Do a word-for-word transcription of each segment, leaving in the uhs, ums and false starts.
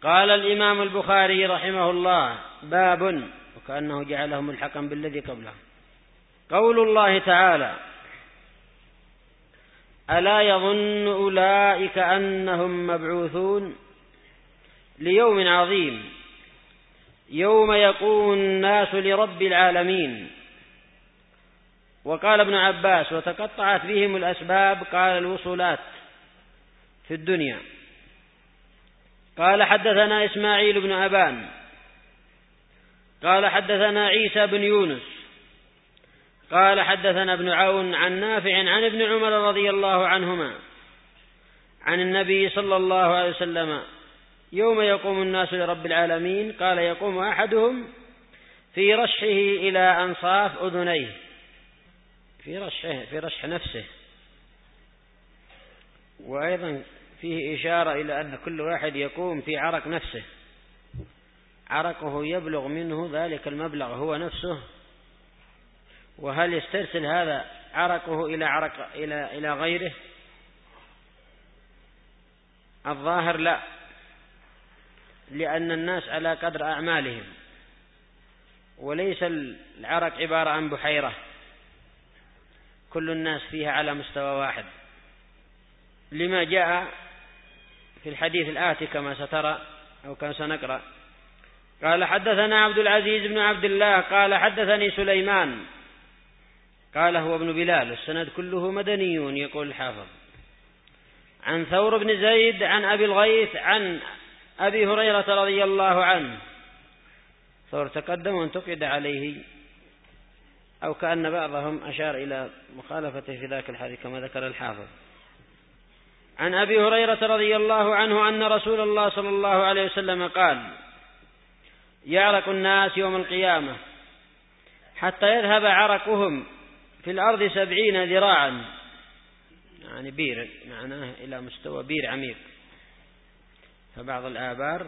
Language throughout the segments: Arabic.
قال الإمام البخاري رحمه الله: باب، وكأنه جعله ملحقا بالذي قبله. قول الله تعالى: ألا يظن أولئك أنهم مبعوثون ليوم عظيم يوم يقوم الناس لرب العالمين. وقال ابن عباس: وتقطعت بهم الأسباب، قال الوصولات في الدنيا. قال حدثنا إسماعيل بن أبان قال حدثنا عيسى بن يونس قال حدثنا ابن عون عن نافع عن ابن عمر رضي الله عنهما عن النبي صلى الله عليه وسلم يوم يقوم الناس لرب العالمين، قال: يقوم أحدهم في رشحه إلى أنصاف أذنيه، في رشحه في رشح نفسه. وأيضا فيه إشارة إلى أن كل واحد يقوم في عرق نفسه، عرقه يبلغ منه ذلك المبلغ هو نفسه. وهل يسترسل هذا عرقه إلى عرق إلى إلى غيره؟ الظاهر لا، لأن الناس على قدر أعمالهم، وليس العرق عبارة عن بحيرة كل الناس فيها على مستوى واحد، لما جاء في الحديث الآتي كما سترى أو كما سنقرأ. قال حدثنا عبد العزيز بن عبد الله قال حدثني سليمان قال هو ابن بلال، السند كله مدنيون، يقول الحافظ، عن ثور بن زيد عن أبي الغيث عن أبي هريرة رضي الله عنه. ثور تقدم وانتقد عليه، أو كأن بعضهم أشار إلى مخالفته في ذاك الحديث كما ذكر الحافظ. عن أبي هريرة رضي الله عنه أن رسول الله صلى الله عليه وسلم قال: يعرق الناس يوم القيامة حتى يذهب عرقهم في الأرض سبعين ذراعا، يعني بير، معناه إلى مستوى بير عميق. فبعض الآبار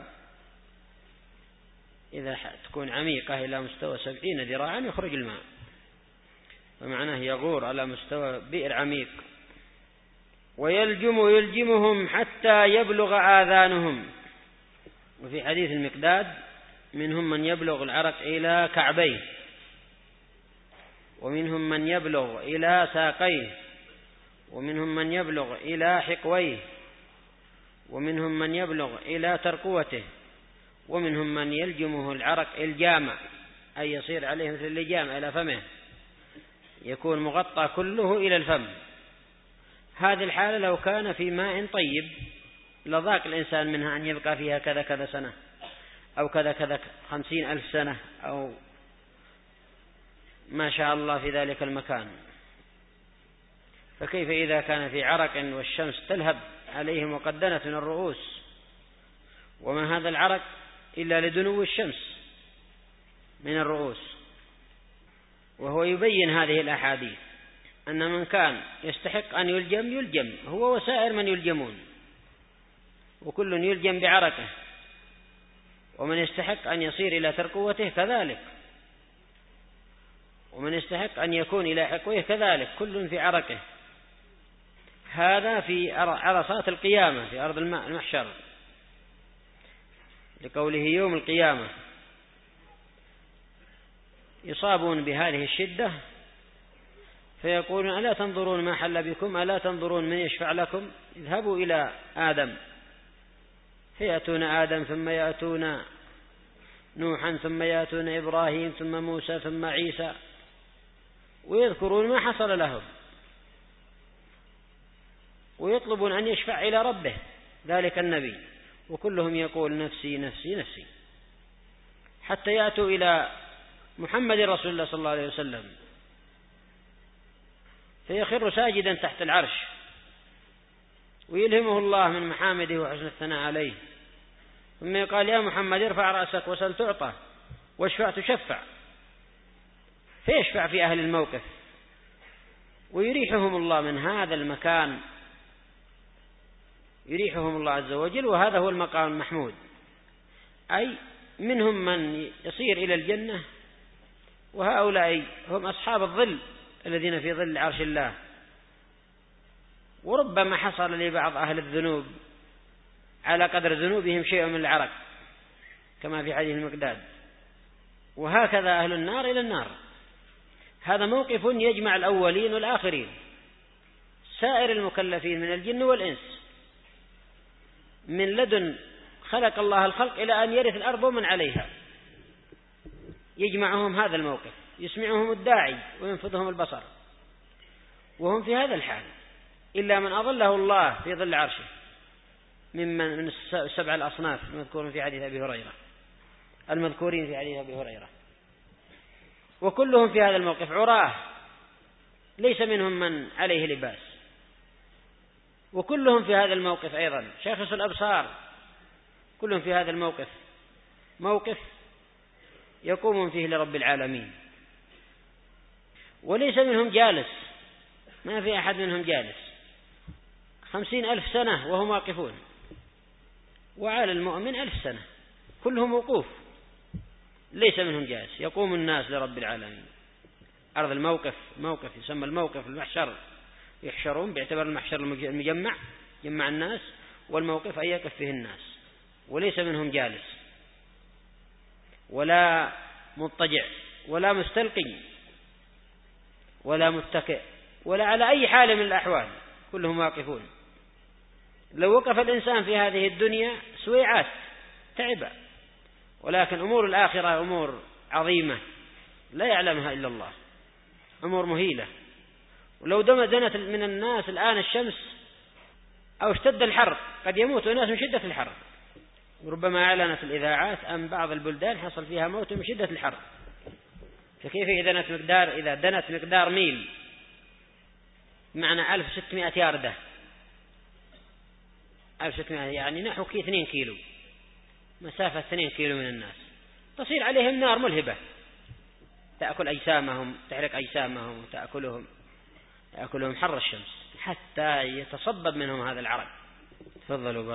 إذا تكون عميقة إلى مستوى سبعين ذراعا يخرج الماء، فمعناه يغور على مستوى بئر عميق. ويلجم يلجمهم حتى يبلغ آذانهم. وفي حديث المقداد: منهم من يبلغ العرق إلى كعبيه، ومنهم من يبلغ إلى ساقيه، ومنهم من يبلغ إلى حقويه، ومنهم من يبلغ إلى ترقوته، ومنهم من يلجمه العرق الجامع، أي يصير عليه مثل اللجام إلى فمه، يكون مغطى كله إلى الفم. هذه الحالة لو كان في ماء طيب لضاق الإنسان منها أن يبقى فيها كذا كذا سنة أو كذا كذا خمسين ألف سنة أو ما شاء الله في ذلك المكان. فكيف إذا كان في عرق والشمس تلهب عليهم وقد دنت من الرؤوس، وما هذا العرق إلا لدنو الشمس من الرؤوس. وهو يبين هذه الأحاديث أن من كان يستحق أن يلجم يلجم هو وسائر من يلجمون، وكل يلجم بعرقه، ومن يستحق أن يصير إلى ترقوته كذلك، ومن يستحق أن يكون إلى حقوه كذلك، كل في عرقه. هذا في عرصات القيامة في أرض المحشر، لقوله يوم القيامة يصابون بهذه الشدة فيقولون: ألا تنظرون ما حل بكم، ألا تنظرون من يشفع لكم، اذهبوا إلى آدم. فيأتون آدم ثم يأتون نوحا ثم يأتون إبراهيم ثم موسى ثم عيسى، ويذكرون ما حصل لهم، ويطلبون أن يشفع إلى ربه ذلك النبي، وكلهم يقول: نفسي نفسي نفسي، حتى يأتوا إلى محمد رسول الله صلى الله عليه وسلم فيخر ساجدا تحت العرش، ويلهمه الله من محامده وحسن الثناء عليه، ثم يقال: يا محمد ارفع رأسك وسل تعطى واشفع تشفع، فيشفع في أهل الموقف ويريحهم الله من هذا المكان، يريحهم الله عز وجل. وهذا هو المقام المحمود، أي منهم من يصير إلى الجنة، وهؤلاء هم أصحاب الظل الذين في ظل عرش الله. وربما حصل لبعض أهل الذنوب على قدر ذنوبهم شيء من العرق، كما في حديث المقداد. وهكذا أهل النار إلى النار. هذا موقف يجمع الأولين والآخرين، سائر المكلفين من الجن والإنس، من لدن خلق الله الخلق إلى أن يرث الأرض ومن عليها، يجمعهم هذا الموقف، يسمعهم الداعي وينفذهم البصر، وهم في هذا الحال، إلا من أظله الله في ظل عرشه ممن من السبع الأصناف المذكورين في حديث أبي هريرة المذكورين في حديث أبي هريرة. وكلهم في هذا الموقف عراه، ليس منهم من عليه لباس، وكلهم في هذا الموقف أيضا شاخص الأبصار، كلهم في هذا الموقف موقف يقوم فيه لرب العالمين، وليس منهم جالس، ما في أحد منهم جالس، خمسين ألف سنة وهم واقفون، وعلى المؤمن ألف سنة، كلهم وقوف، ليس منهم جالس. يقوم الناس لرب العالمين. أرض الموقف موقف يسمى الموقف المحشر، يحشرون باعتبار المحشر المجمع، جمع الناس، والموقف أن يقف فيه الناس، وليس منهم جالس ولا مضطجع ولا مستلقي ولا متكئ ولا على أي حال من الأحوال، كلهم واقفون. لو وقف الإنسان في هذه الدنيا سويعات تعب، ولكن أمور الآخرة أمور عظيمة لا يعلمها إلا الله، أمور مهيلة. ولو دنت من الناس الآن الشمس أو اشتد الحر قد يموت الناس من شدة الحر. ربما أعلنت الإذاعات أن بعض البلدان حصل فيها موت من شدة الحر، فكيف إذا دنت مقدار إذا دنت مقدار ميل معنى ألف وستمائة ياردة، ألف وستمائة يعني نحو اثنين كيلو، مسافة اثنين كيلو من الناس، تصير عليهم نار ملهبة تأكل أجسامهم، تحرق أجسامهم وتأكلهم تأكلهم حر الشمس حتى يتصبب منهم هذا العرق. تفضلوا.